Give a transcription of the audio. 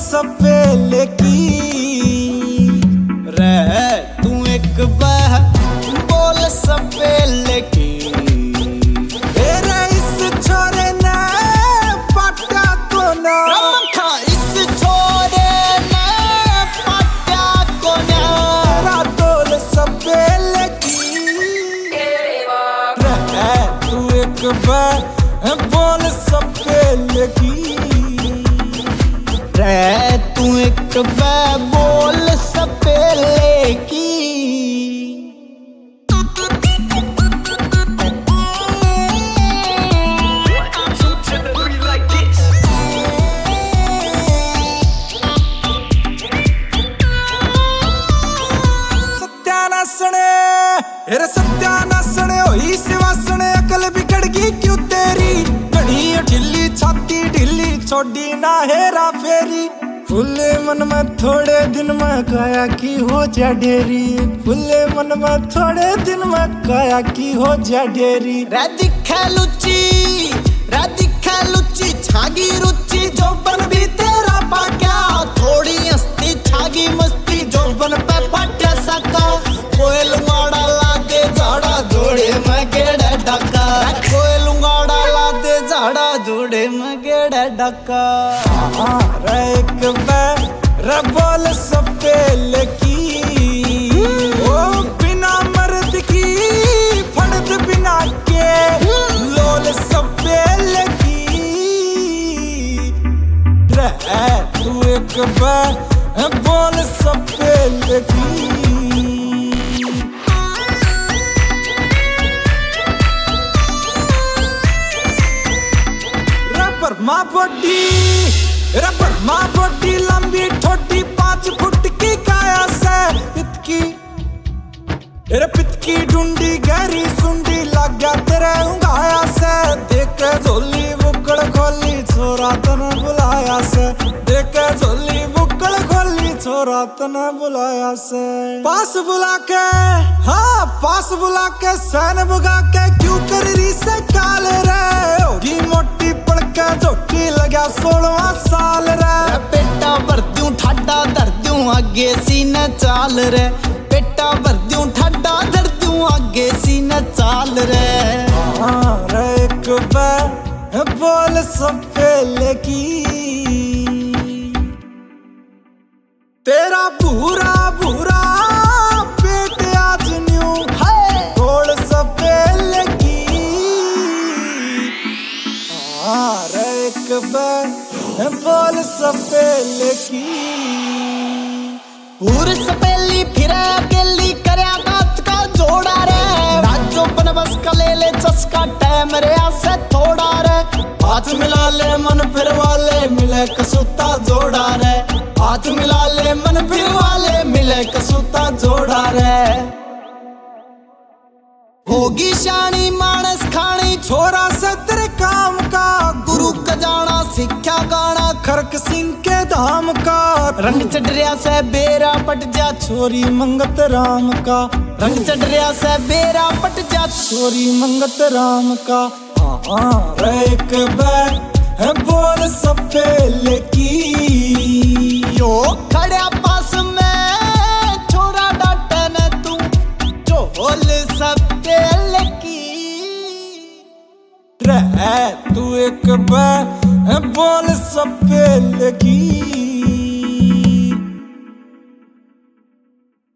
सपेले की रे तू एक बह बोल सपेले की तेरे इस छोरे ने पटा को ना इस छोरे ने पटा को ना तेरा बोल सपेले की रे तू एक बह बोल सपेले की रे तू एक बोल सपेले की सत्यानासने होई सिवासने अकल बिगड़ गई क्यों तेरी घड़ी ढिल्ली छाती ढिल्ली छोड़ी ना हेरा फेरी फुले मन में थोड़े दिन में काया की हो जा ढेरी फुले मन में थोड़े दिन में काया की हो जा ढेरी रे दिखे लुच्ची छागी रुचि जोबन भी तेरा पाक्या थोड़ी हस्ती छागी मस्ती जोबन पे पट्या सका कोई लुंगाड़ा लागे झाड़ा जोड़े में गेड़े डका कोई लुंगाड़ा लागे झाड़ा जोड़े में गेड़े डका रे एक रे बोल सपेले की ओ बिना मर्द की फर्द बिना के लोल सपेले की रे तू एक बोल सपेले की रबर माँ बॉडी लंबी ठोडी 5 फुट की काया से पितकी ढूंढी गहरी सुंडी लग गया तेरे उंगाया से देख झोली बुकड़ खोली छोरा तने बुलाया से देख झोली बुकड़ खोली छोरा तने बुलाया से पास बुला के सैन बुगा के क्यों कर रही से काल रे होगी मोटी पड़के झोटी लगा 16वां साल रे पेटा भर दूं ठाडा धर दूं आगे सीने चाल रे पेटा भर दूं ठाडा धर दूं आगे सीने चाल रे रे एक बोल सपेले की तेरा भूरा भूरा पेट आज न्यू है बोल सपेले की रे एक बोल सपेले की पूर सपेली फिर अकेली करया दांत का जोड़ा रे राजो बन बस का ले चस्का टाइम रे से थोड़ा रे हाथ मिला ले मन फिर वाले मिले कसूता जोड़ा रे हाथ मिला ले मन फिर वाले मिले कसूता जोड़ा रे होगी शानी मानस खानी छोरा से तेरे काम का गुरु का जाना सिक्ख्या गाना खरक सिंह के धाम का रंग चढ़रिया से बेरा पट जा छोरी मंगत राम का रंग चढ़रिया से बेरा पट जा छोरी मंगत राम का रे एक बोल सपेले की यो खड़ा पास में छोरा डाटे ने तू जो बोल सपेले की रे तू एक बोल सपेले की